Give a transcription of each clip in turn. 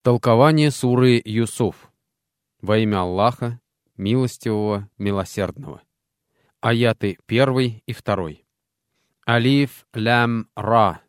Толкование суры Юсуф. Во имя Аллаха, милостивого, милосердного. Аяты 1 и 2. Алиф, лям, ра.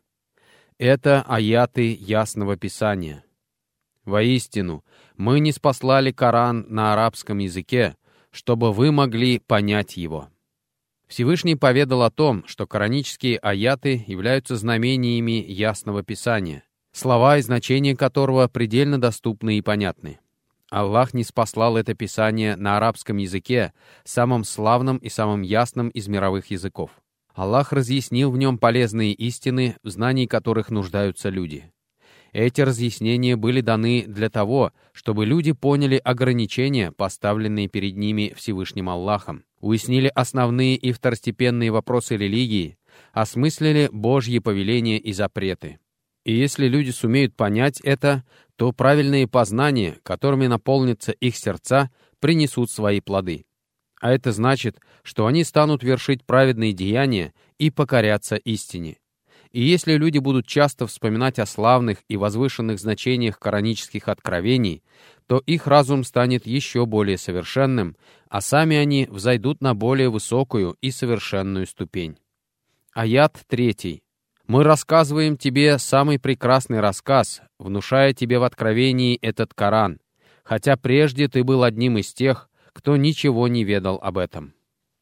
Это аяты ясного писания. Воистину, мы ниспослали Коран на арабском языке, чтобы вы могли понять его. Всевышний поведал о том, что коранические аяты являются знамениями ясного писания, слова и значения которого предельно доступны и понятны. Аллах ниспослал это писание на арабском языке, самым славным и самым ясным из мировых языков. Аллах разъяснил в нем полезные истины, в знании которых нуждаются люди. Эти разъяснения были даны для того, чтобы люди поняли ограничения, поставленные перед ними Всевышним Аллахом, уяснили основные и второстепенные вопросы религии, осмыслили Божьи повеления и запреты. И если люди сумеют понять это, то правильные познания, которыми наполнятся их сердца, принесут свои плоды. А это значит, что они станут вершить праведные деяния и покоряться истине. И если люди будут часто вспоминать о славных и возвышенных значениях коранических откровений, то их разум станет еще более совершенным, а сами они взойдут на более высокую и совершенную ступень. Аят 3. Мы рассказываем тебе самый прекрасный рассказ, внушая тебе в откровении этот Коран, хотя прежде ты был одним из тех, кто ничего не ведал об этом.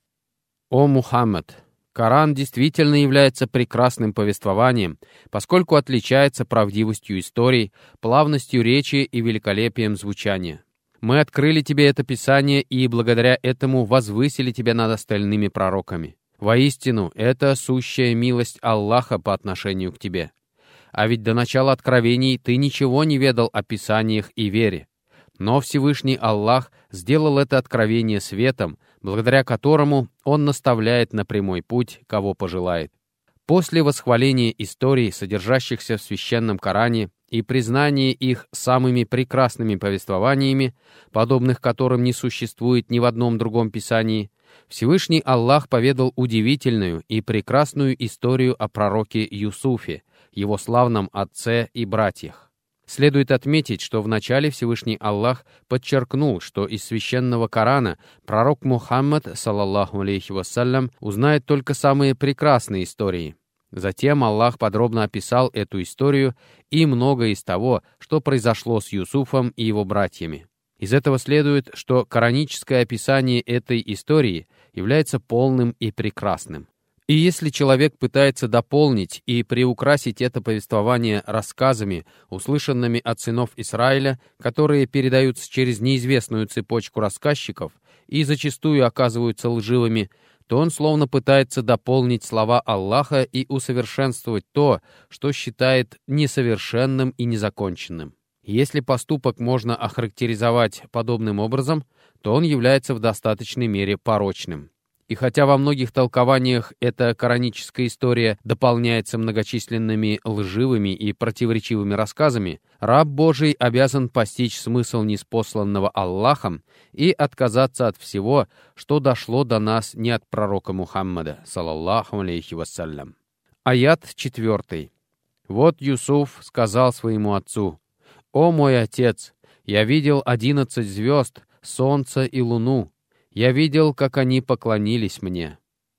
О Мухаммад! Коран действительно является прекрасным повествованием, поскольку отличается правдивостью историй, плавностью речи и великолепием звучания. Мы открыли тебе это писание и благодаря этому возвысили тебя над остальными пророками. Воистину, это сущая милость Аллаха по отношению к тебе. А ведь до начала откровений ты ничего не ведал о писаниях и вере. Но Всевышний Аллах сделал это откровение светом, благодаря которому Он наставляет на прямой путь, кого пожелает. После восхваления историй, содержащихся в Священном Коране, и признания их самыми прекрасными повествованиями, подобных которым не существует ни в одном другом писании, Всевышний Аллах поведал удивительную и прекрасную историю о пророке Юсуфе, его славном отце и братьях. Следует отметить, что вначале Всевышний Аллах подчеркнул, что из Священного Корана пророк Мухаммад, саллаллаху алейхи вассалям, узнает только самые прекрасные истории. Затем Аллах подробно описал эту историю и многое из того, что произошло с Юсуфом и его братьями. Из этого следует, что кораническое описание этой истории является полным и прекрасным. И если человек пытается дополнить и приукрасить это повествование рассказами, услышанными от сынов Израиля, которые передаются через неизвестную цепочку рассказчиков и зачастую оказываются лживыми, то он словно пытается дополнить слова Аллаха и усовершенствовать то, что считает несовершенным и незаконченным. Если поступок можно охарактеризовать подобным образом, то он является в достаточной мере порочным. И хотя во многих толкованиях эта кораническая история дополняется многочисленными лживыми и противоречивыми рассказами, раб Божий обязан постичь смысл ниспосланного Аллахом и отказаться от всего, что дошло до нас не от пророка Мухаммада, саллаллаху алейхи вассалям. Аят 4. Вот Юсуф сказал своему отцу: «О мой отец, я видел 11 звезд, солнце и луну. Я видел, как они поклонились мне».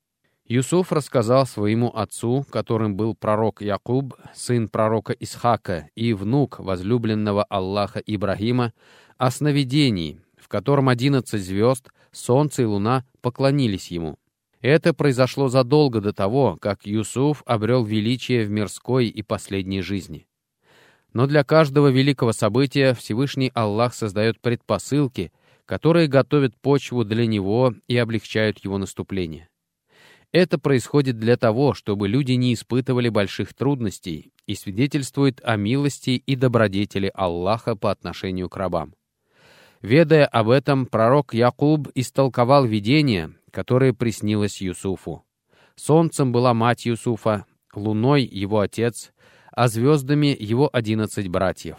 Юсуф рассказал своему отцу, которым был пророк Якуб, сын пророка Исхака и внук возлюбленного Аллаха Ибрагима, о сновидении, в котором 11 звезд, солнце и луна поклонились ему. Это произошло задолго до того, как Юсуф обрел величие в мирской и последней жизни. Но для каждого великого события Всевышний Аллах создает предпосылки, которые готовят почву для него и облегчают его наступление. Это происходит для того, чтобы люди не испытывали больших трудностей и свидетельствует о милости и добродетели Аллаха по отношению к рабам. Ведая об этом, пророк Якуб истолковал видение, которое приснилось Юсуфу. Солнцем была мать Юсуфа, луной — его отец, а звездами — его 11 братьев.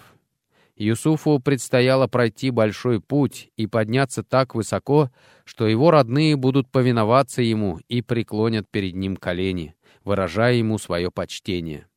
Юсуфу предстояло пройти большой путь и подняться так высоко, что его родные будут повиноваться ему и преклонят перед ним колени, выражая ему свое почтение.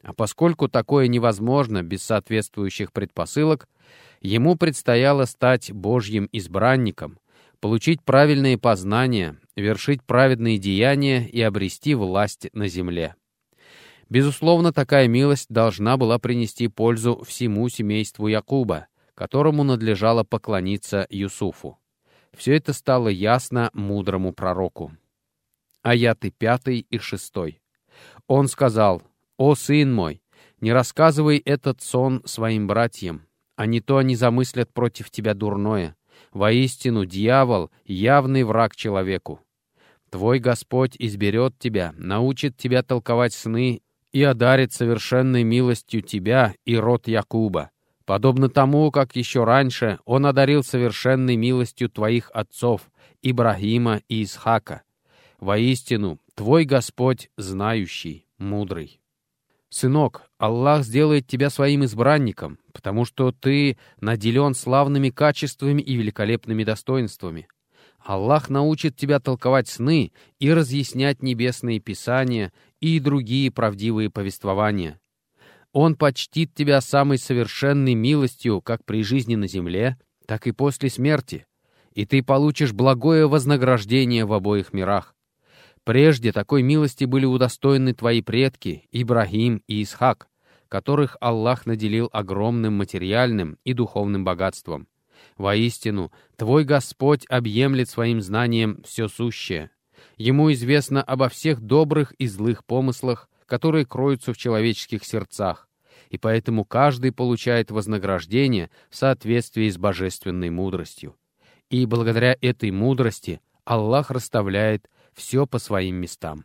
А поскольку такое невозможно без соответствующих предпосылок, ему предстояло стать Божьим избранником, получить правильные познания, вершить праведные деяния и обрести власть на земле. Безусловно, такая милость должна была принести пользу всему семейству Якуба, которому надлежало поклониться Юсуфу. Все это стало ясно мудрому пророку. Аяты 5 и 6. Он сказал: «О, сын мой, не рассказывай этот сон своим братьям, а не то они замыслят против тебя дурное. Воистину, дьявол — явный враг человеку. Твой Господь изберет тебя, научит тебя толковать сны и одарит совершенной милостью тебя и род Якуба, подобно тому, как еще раньше Он одарил совершенной милостью твоих отцов, Ибрагима и Исхака. Воистину, твой Господь знающий, мудрый». Сынок, Аллах сделает тебя своим избранником, потому что ты наделен славными качествами и великолепными достоинствами. Аллах научит тебя толковать сны и разъяснять небесные писания и другие правдивые повествования. Он почтит тебя самой совершенной милостью как при жизни на земле, так и после смерти, и ты получишь благое вознаграждение в обоих мирах. Прежде такой милости были удостоены твои предки Ибрагим и Исхак, которых Аллах наделил огромным материальным и духовным богатством. Воистину, твой Господь объемлет своим знанием все сущее. Ему известно обо всех добрых и злых помыслах, которые кроются в человеческих сердцах, и поэтому каждый получает вознаграждение в соответствии с божественной мудростью. И благодаря этой мудрости Аллах расставляет все по своим местам.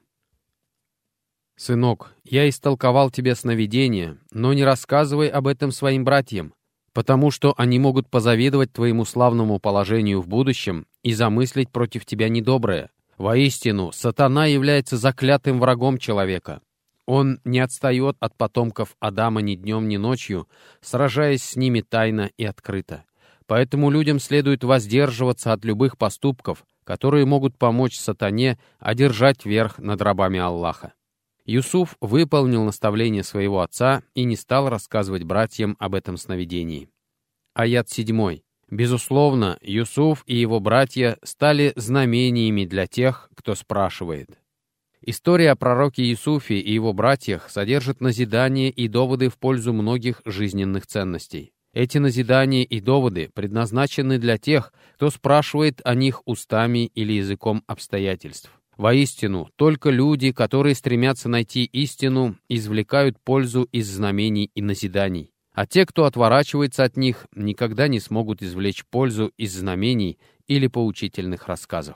«Сынок, я истолковал тебе сновидение, но не рассказывай об этом своим братьям, потому что они могут позавидовать твоему славному положению в будущем и замыслить против тебя недоброе. Воистину, сатана является заклятым врагом человека. Он не отстает от потомков Адама ни днем, ни ночью, сражаясь с ними тайно и открыто. Поэтому людям следует воздерживаться от любых поступков, которые могут помочь сатане одержать верх над рабами Аллаха». Юсуф выполнил наставление своего отца и не стал рассказывать братьям об этом сновидении. Аят 7. Безусловно, Юсуф и его братья стали знамениями для тех, кто спрашивает. История о пророке Юсуфе и его братьях содержит назидания и доводы в пользу многих жизненных ценностей. Эти назидания и доводы предназначены для тех, кто спрашивает о них устами или языком обстоятельств. Воистину, только люди, которые стремятся найти истину, извлекают пользу из знамений и назиданий. А те, кто отворачивается от них, никогда не смогут извлечь пользу из знамений или поучительных рассказов.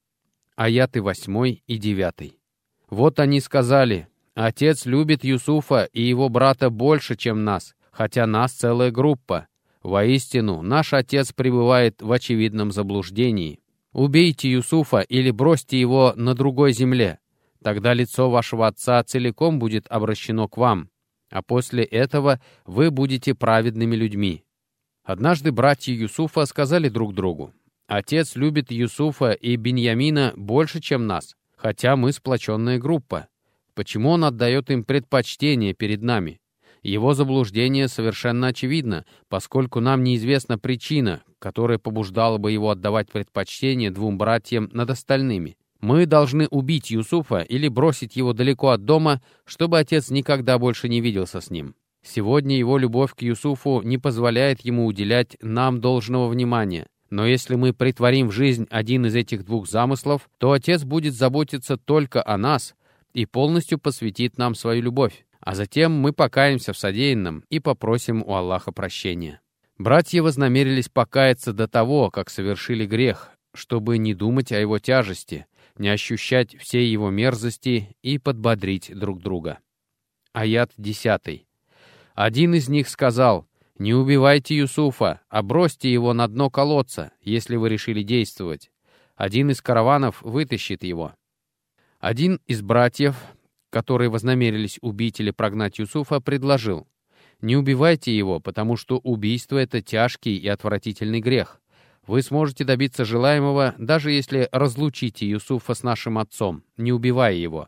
Аяты 8 и 9. Вот они сказали: «Отец любит Юсуфа и его брата больше, чем нас, хотя нас целая группа. Воистину, наш отец пребывает в очевидном заблуждении. Убейте Юсуфа или бросьте его на другой земле. Тогда лицо вашего отца целиком будет обращено к вам, а после этого вы будете праведными людьми». Однажды братья Юсуфа сказали друг другу: «Отец любит Юсуфа и Биньямина больше, чем нас, хотя мы сплоченная группа. Почему он отдает им предпочтение перед нами? Его заблуждение совершенно очевидно, поскольку нам неизвестна причина, которая побуждала бы его отдавать предпочтение двум братьям над остальными. Мы должны убить Юсуфа или бросить его далеко от дома, чтобы отец никогда больше не виделся с ним. Сегодня его любовь к Юсуфу не позволяет ему уделять нам должного внимания. Но если мы претворим в жизнь один из этих двух замыслов, то отец будет заботиться только о нас и полностью посвятит нам свою любовь. А затем мы покаемся в содеянном и попросим у Аллаха прощения». Братья вознамерились покаяться до того, как совершили грех, чтобы не думать о его тяжести, не ощущать всей его мерзости и подбодрить друг друга. Аят 10. Один из них сказал: «Не убивайте Юсуфа, а бросьте его на дно колодца, если вы решили действовать. Один из караванов вытащит его». Один из братьев, которые вознамерились убить или прогнать Юсуфа, предложил: «Не убивайте его, потому что убийство — это тяжкий и отвратительный грех. Вы сможете добиться желаемого, даже если разлучите Юсуфа с нашим отцом, не убивая его.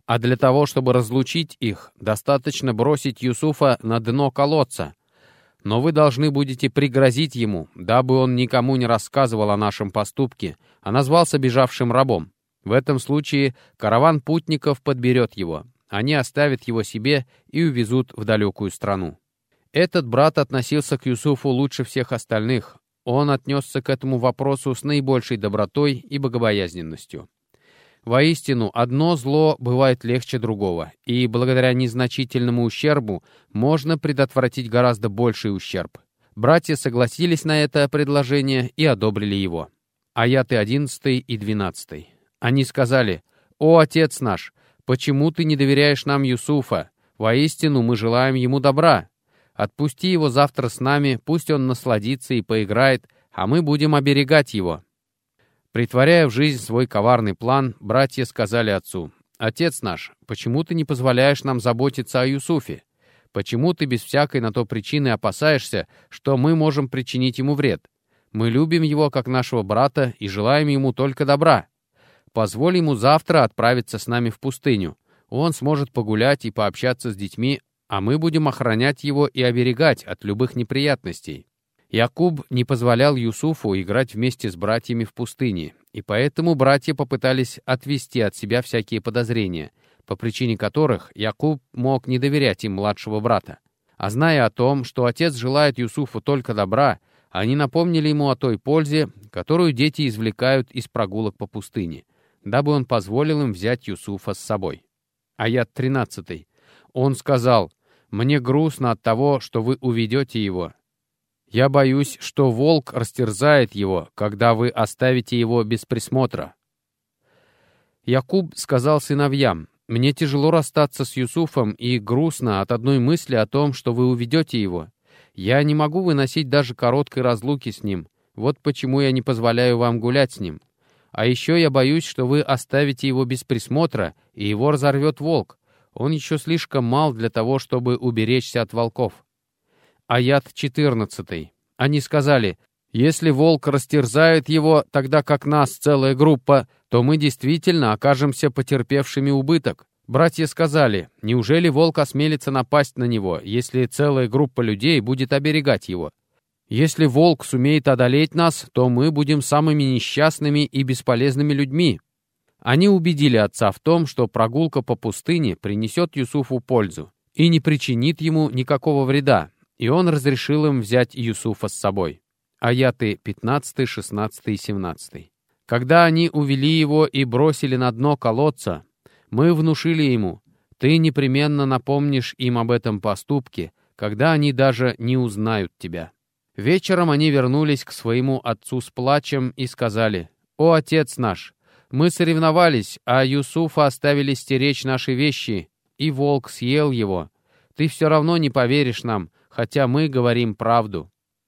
А для того, чтобы разлучить их, достаточно бросить Юсуфа на дно колодца. Но вы должны будете пригрозить ему, дабы он никому не рассказывал о нашем поступке, а назвался бежавшим рабом. В этом случае караван путников подберет его. Они оставят его себе и увезут в далекую страну». Этот брат относился к Юсуфу лучше всех остальных. Он отнесся к этому вопросу с наибольшей добротой и богобоязненностью. Воистину, одно зло бывает легче другого, и благодаря незначительному ущербу можно предотвратить гораздо больший ущерб. Братья согласились на это предложение и одобрили его. Аяты 11 и 12. Они сказали: «О, отец наш, почему ты не доверяешь нам Юсуфа? Воистину, мы желаем ему добра. Отпусти его завтра с нами, пусть он насладится и поиграет, а мы будем оберегать его». Притворяя в жизнь свой коварный план, братья сказали отцу: «Отец наш, почему ты не позволяешь нам заботиться о Юсуфе? Почему ты без всякой на то причины опасаешься, что мы можем причинить ему вред? Мы любим его как нашего брата и желаем ему только добра. Позволь ему завтра отправиться с нами в пустыню. Он сможет погулять и пообщаться с детьми, а мы будем охранять его и оберегать от любых неприятностей». Якуб не позволял Юсуфу играть вместе с братьями в пустыне, и поэтому братья попытались отвести от себя всякие подозрения, по причине которых Якуб мог не доверять им младшего брата. А зная о том, что отец желает Юсуфу только добра, они напомнили ему о той пользе, которую дети извлекают из прогулок по пустыне, дабы он позволил им взять Юсуфа с собой. Аят 13. Он сказал: «Мне грустно от того, что вы уведете его. Я боюсь, что волк растерзает его, когда вы оставите его без присмотра». Якуб сказал сыновьям: «Мне тяжело расстаться с Юсуфом и грустно от одной мысли о том, что вы уведете его. Я не могу выносить даже короткой разлуки с ним. Вот почему я не позволяю вам гулять с ним. А еще я боюсь, что вы оставите его без присмотра, и его разорвет волк. Он еще слишком мал для того, чтобы уберечься от волков». Аят 14. Они сказали: «Если волк растерзает его, тогда как нас целая группа, то мы действительно окажемся потерпевшими убыток». Братья сказали: «Неужели волк осмелится напасть на него, если целая группа людей будет оберегать его? Если волк сумеет одолеть нас, то мы будем самыми несчастными и бесполезными людьми». Они убедили отца в том, что прогулка по пустыне принесет Юсуфу пользу и не причинит ему никакого вреда, и он разрешил им взять Юсуфа с собой. Аяты 15, 16 и 17. Когда они увели его и бросили на дно колодца, мы внушили ему: «Ты непременно напомнишь им об этом поступке, когда они даже не узнают тебя». Вечером они вернулись к своему отцу с плачем и сказали: «О, отец наш, мы соревновались, а Юсуфа оставили стеречь наши вещи, и волк съел его. Ты все равно не поверишь нам, хотя мы говорим правду».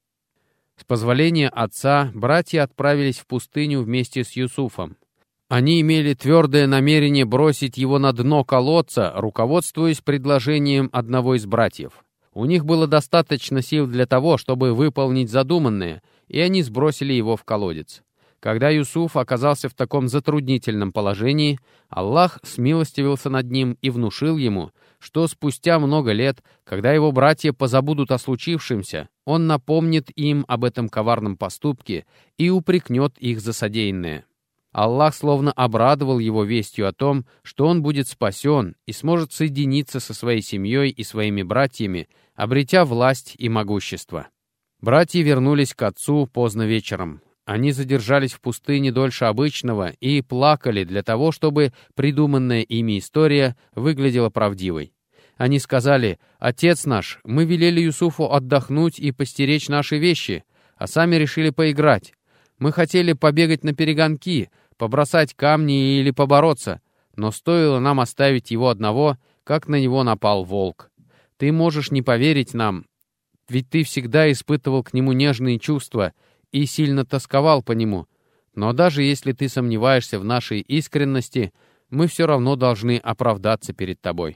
С позволения отца, братья отправились в пустыню вместе с Юсуфом. Они имели твердое намерение бросить его на дно колодца, руководствуясь предложением одного из братьев. У них было достаточно сил для того, чтобы выполнить задуманное, и они сбросили его в колодец. Когда Юсуф оказался в таком затруднительном положении, Аллах смилостивился над ним и внушил ему, что спустя много лет, когда его братья позабудут о случившемся, он напомнит им об этом коварном поступке и упрекнет их за содеянное. Аллах словно обрадовал его вестью о том, что он будет спасен и сможет соединиться со своей семьей и своими братьями, обретя власть и могущество. Братья вернулись к отцу поздно вечером. Они задержались в пустыне дольше обычного и плакали для того, чтобы придуманная ими история выглядела правдивой. Они сказали: «Отец наш, мы велели Юсуфу отдохнуть и постеречь наши вещи, а сами решили поиграть. Мы хотели побегать на перегонки, побросать камни или побороться, но стоило нам оставить его одного, как на него напал волк. Ты можешь не поверить нам, ведь ты всегда испытывал к нему нежные чувства и сильно тосковал по нему. Но даже если ты сомневаешься в нашей искренности, мы все равно должны оправдаться перед тобой».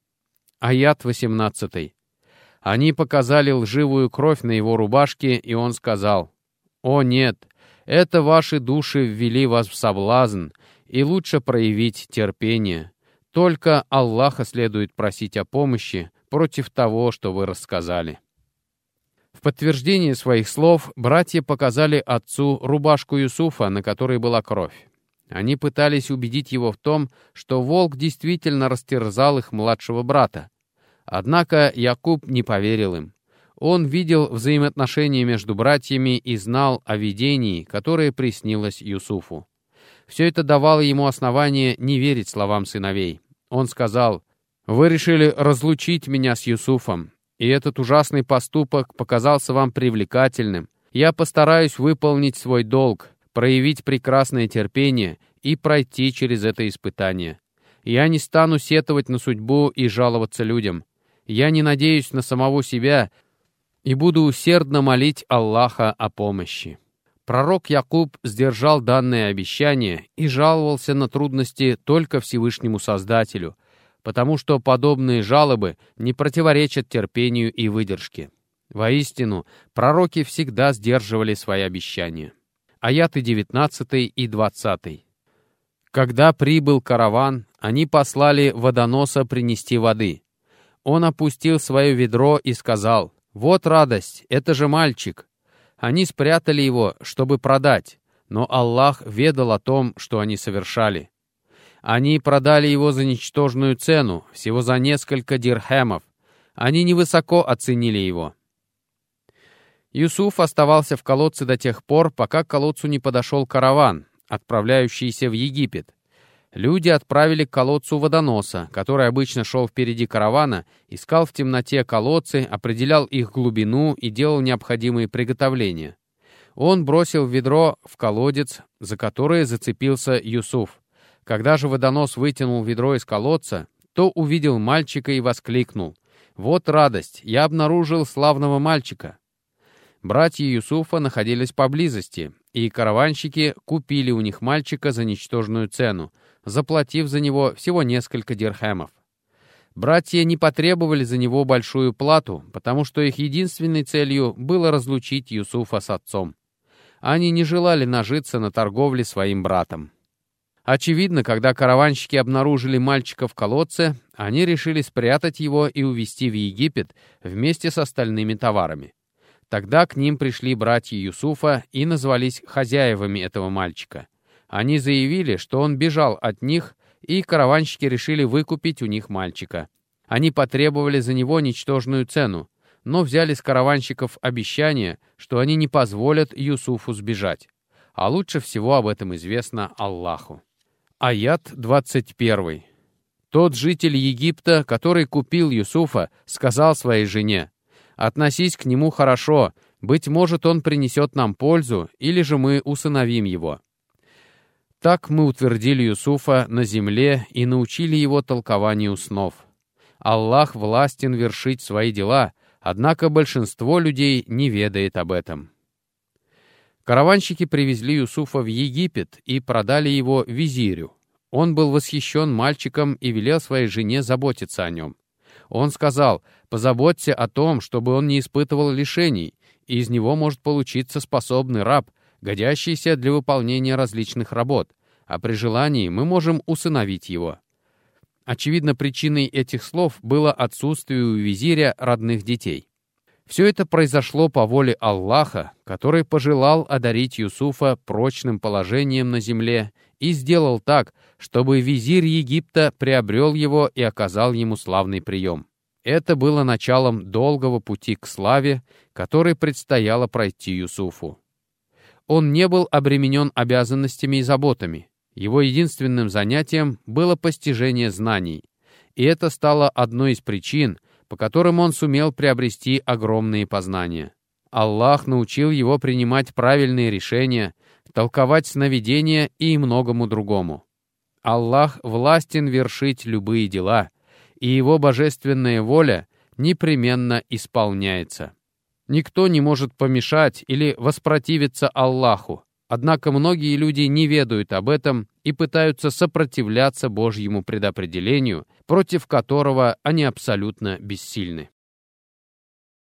Аят 18. Они показали лживую кровь на его рубашке, и он сказал: «О нет, это ваши души ввели вас в соблазн, и лучше проявить терпение. Только Аллаха следует просить о помощи против того, что вы рассказали». В подтверждение своих слов братья показали отцу рубашку Юсуфа, на которой была кровь. Они пытались убедить его в том, что волк действительно растерзал их младшего брата. Однако Якуб не поверил им. Он видел взаимоотношения между братьями и знал о видении, которое приснилось Юсуфу. Все это давало ему основание не верить словам сыновей. Он сказал: «Вы решили разлучить меня с Юсуфом, и этот ужасный поступок показался вам привлекательным. Я постараюсь выполнить свой долг, проявить прекрасное терпение и пройти через это испытание. Я не стану сетовать на судьбу и жаловаться людям. Я не надеюсь на самого себя и буду усердно молить Аллаха о помощи». Пророк Якуб сдержал данное обещание и жаловался на трудности только Всевышнему Создателю, потому что подобные жалобы не противоречат терпению и выдержке. Воистину, пророки всегда сдерживали свои обещания. Аяты 19 и 20. Когда прибыл караван, они послали водоноса принести воды. Он опустил свое ведро и сказал: «Вот радость, это же мальчик». Они спрятали его, чтобы продать, но Аллах ведал о том, что они совершали. Они продали его за ничтожную цену, всего за несколько дирхемов. Они невысоко оценили его. Юсуф оставался в колодце до тех пор, пока к колодцу не подошел караван, отправляющийся в Египет. Люди отправили к колодцу водоноса, который обычно шел впереди каравана, искал в темноте колодцы, определял их глубину и делал необходимые приготовления. Он бросил ведро в колодец, за которое зацепился Юсуф. Когда же водонос вытянул ведро из колодца, то увидел мальчика и воскликнул: «Вот радость! Я обнаружил славного мальчика!» Братья Юсуфа находились поблизости, и караванщики купили у них мальчика за ничтожную цену, заплатив за него всего несколько дирхемов. Братья не потребовали за него большую плату, потому что их единственной целью было разлучить Юсуфа с отцом. Они не желали нажиться на торговле своим братом. Очевидно, когда караванщики обнаружили мальчика в колодце, они решили спрятать его и увезти в Египет вместе с остальными товарами. Тогда к ним пришли братья Юсуфа и назвались хозяевами этого мальчика. Они заявили, что он бежал от них, и караванщики решили выкупить у них мальчика. Они потребовали за него ничтожную цену, но взяли с караванщиков обещание, что они не позволят Юсуфу сбежать. А лучше всего об этом известно Аллаху. Аят 21. Тот житель Египта, который купил Юсуфа, сказал своей жене: «Относись к нему хорошо, быть может, он принесет нам пользу, или же мы усыновим его». Так мы утвердили Юсуфа на земле и научили его толкованию снов. Аллах властен вершить свои дела, однако большинство людей не ведает об этом. Караванщики привезли Юсуфа в Египет и продали его визирю. Он был восхищен мальчиком и велел своей жене заботиться о нем. Он сказал: «Позаботься о том, чтобы он не испытывал лишений, и из него может получиться способный раб, годящийся для выполнения различных работ, а при желании мы можем усыновить его». Очевидно, причиной этих слов было отсутствие у визиря родных детей. Все это произошло по воле Аллаха, который пожелал одарить Юсуфа прочным положением на земле и сделал так, чтобы визирь Египта приобрел его и оказал ему славный прием. Это было началом долгого пути к славе, который предстояло пройти Юсуфу. Он не был обременен обязанностями и заботами. Его единственным занятием было постижение знаний, и это стало одной из причин, по которым он сумел приобрести огромные познания. Аллах научил его принимать правильные решения, толковать сновидения и многому другому. Аллах властен вершить любые дела, и его божественная воля непременно исполняется. Никто не может помешать или воспротивиться Аллаху, однако многие люди не ведают об этом и пытаются сопротивляться Божьему предопределению, против которого они абсолютно бессильны.